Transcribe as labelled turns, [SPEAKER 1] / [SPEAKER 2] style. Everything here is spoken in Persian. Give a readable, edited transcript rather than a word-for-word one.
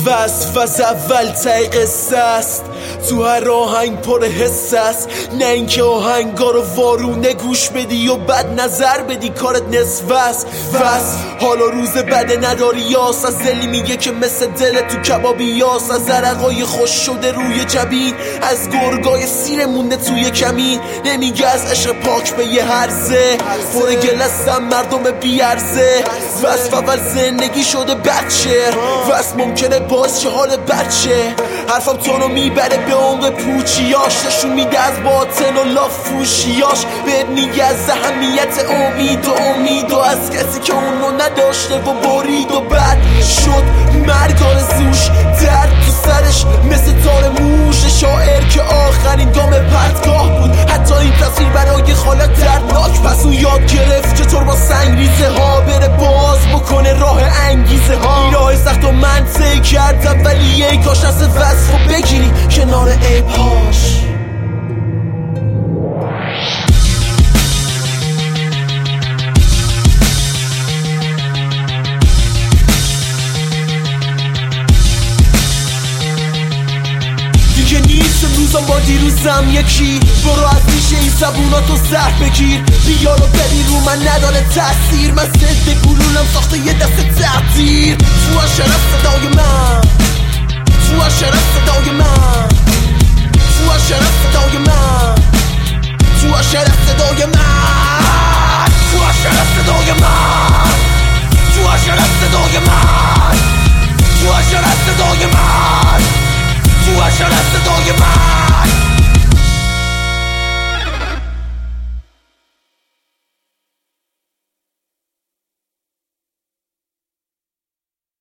[SPEAKER 1] وصف از اول ته قصه است، تو هر آهنگ پر حس است، نه اینکه آهنگا رو وارونه گوش بدی و بد نظر بدی کارت نصف است. حالا روز بده نداری یاس، از دلی میگه که مثل دل تو کبابی یاس، از عرقای خوش شده روی جبین، از گرگای سیر مونده توی کمین، نمیگه از عشق پاک به یه هرزه، پر گلستم مردم بیارزه. وصف اول زندگی شده بچه، وصف ممکنه باز چه حال بچه، حرفم تونو میبره به عمق پوچیاش، نشون میده از باطن و لاف فوشیاش، بهت میگه از اهمیت امید و از کسی که اونو نداشته و برید و بد شد مرگ آرزوش، درد تو سرش مثل تار موش، شاعر که آخرین گام پرتگاه بود، حتی این تصویر برای خالق دردناک، پس اون یاد گرفت چطور با سنگریزه ها بره باز بکنه راه انگیزه ها. این راه سخت و من طی کردم ولی یه کاش از وصف رو بگیری کنار عیبهاش. دیگه نیست امروزم با دیروزم یکی، برو از میشه این زبوناتو زهر بگیر، بیا رو ببین رو من نداره تاثیر، من ضد گلولم ساخته یه دست تقدیر، تو شرف